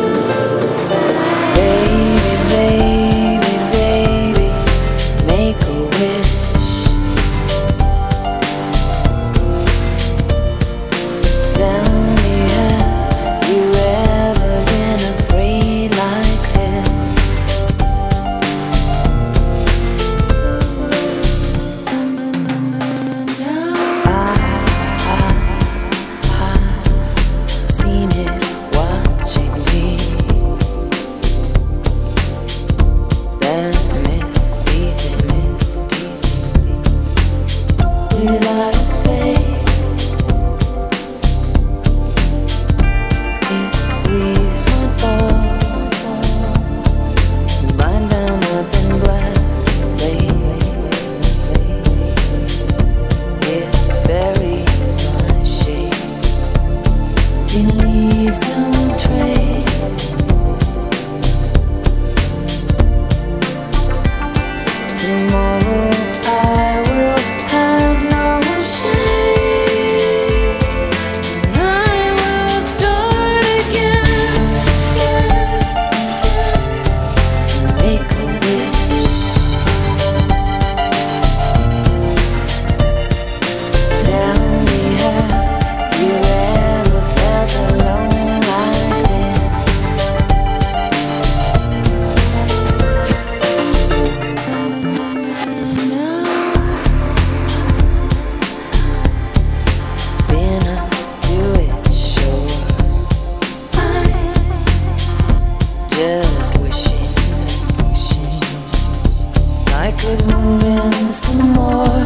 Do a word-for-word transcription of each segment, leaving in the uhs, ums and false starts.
Baby, baby, baby, make a wish. Tell me, have you ever been afraid like this? I've seen it watching me. That misty thing, misty thing, without a face. It weaves my thoughts, bind them up in black lace. It buries my shape. It leaves no trace. Tomorrow I will have no shame, and I will start again, make a wish. Tell me, have you ever felt alone like this? Been up to it, sure. Just wishing, just wishing I could move into some more.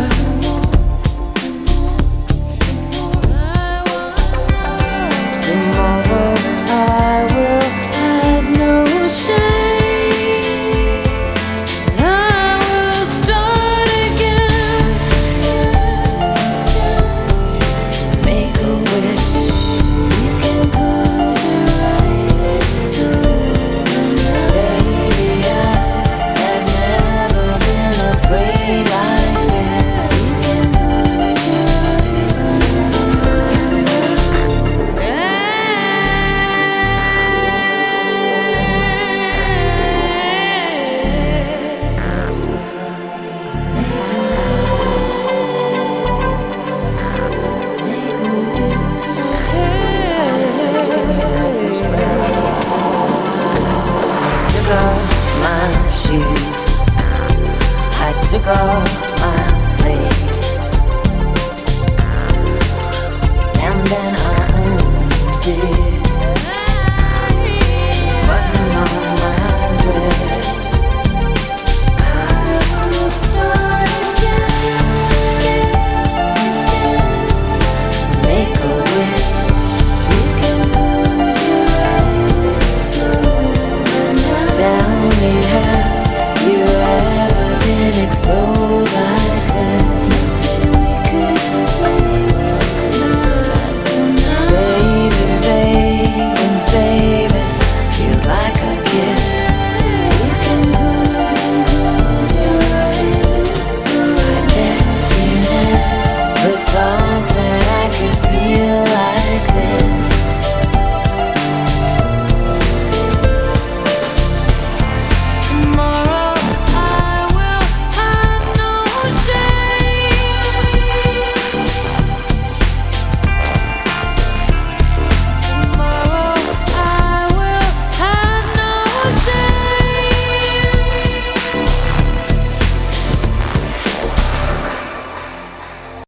Tomorrow I will have no shame, and I will start again, make a wish. You can close your eyes, it's over. Baby, I have never been afraid like this. You can close your I took off my shoes, I took off